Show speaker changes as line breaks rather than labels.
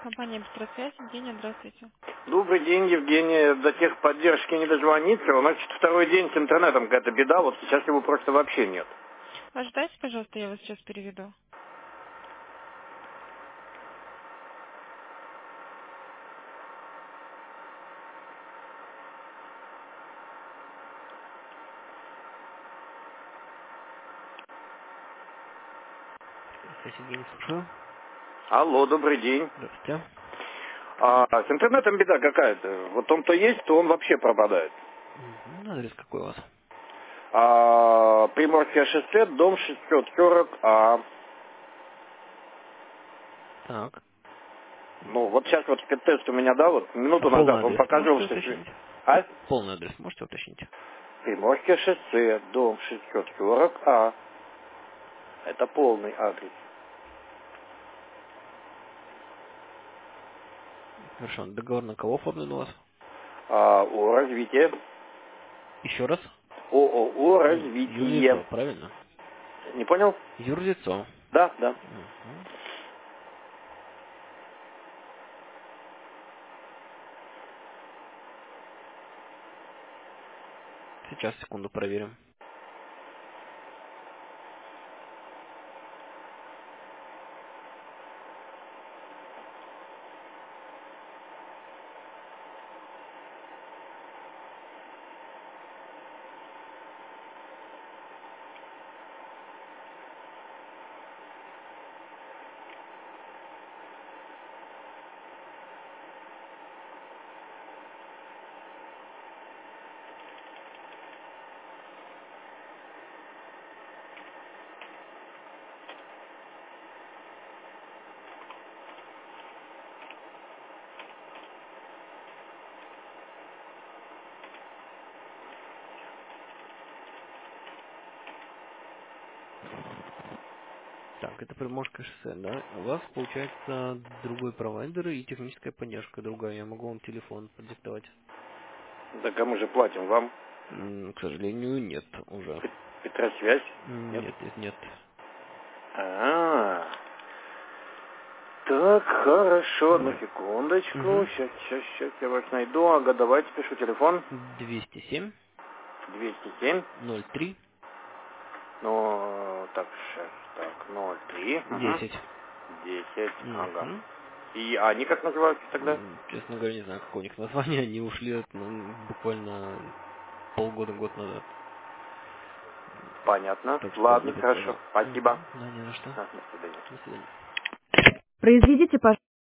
Компания «Быстросвязь». Евгения, здравствуйте.
Добрый день, Евгения. До техподдержки не дозвониться. У нас второй день с интернетом какая-то беда. Вот сейчас его просто вообще нет.
Ожидайте, пожалуйста, я вас сейчас переведу.
Здравствуйте, Евгений, слушаю.
Алло, добрый день.
Здравствуйте.
С интернетом беда какая-то. Вот он то есть, то он вообще пропадает.
Адрес какой у вас?
Приморское шоссе, дом 640А.
Так.
Ну, вот сейчас вот спидтест у меня, да, вот
А
минуту
полный
назад он
адрес
показывал,
можете
что...
уточнить?
А?
Полный адрес можете уточнить?
Приморское шоссе, дом 640А. Это полный адрес.
Хорошо. Договор на кого оформлен у вас?
О развитие.
Еще раз?
ООО развитие.
Юрлицо, правильно?
Не понял?
Юрлицо.
Да, да.
Мгм. Сейчас, секунду, проверим. Так, это Приморское шоссе, да? У вас, получается, другой провайдер и техническая поддержка другая. Я могу вам телефон продиктовать.
Да кому же платим? Вам?
К сожалению, нет уже.
Петросвязь? Нет?
Нет, нет, нет.
А, так, хорошо, одну секундочку.
Угу.
Сейчас я вас найду. Ага, давайте пишу телефон.
207
207.
03
Ну, так, сейчас, так, 03. Угу.
10.
10, ага.
Мгм.
И они как называются тогда?
Честно говоря, не знаю, какое у них название. Они ушли буквально полгода, год назад.
Понятно.
Так что не
Ладно, хорошо.
подскажу.
Спасибо.
Да, не за что.
До свидания.
До свидания.
Произведите, пожалуйста.